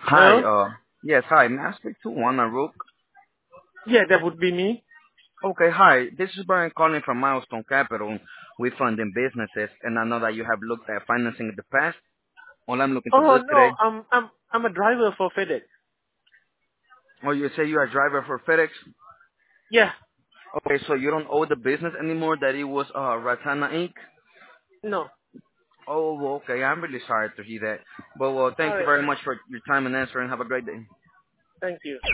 Hi, Hello? yes, hi. May I speak to Juana Rook? Yeah, that would be me. Okay, hi. This is Brian calling from Milestone Capital. We funding businesses, and I know that you have looked at financing in the past. All I'm looking to Oh do no, today. I'm a driver for FedEx. Oh, you say you are a driver for FedEx? Yeah, Okay, so you don't owe the business anymore that it was Ratana Inc.? no. Oh, well, okay. I'm really sorry to hear that. But, well, All thank you right. very much for your time and answering. Have a great day. Thank you.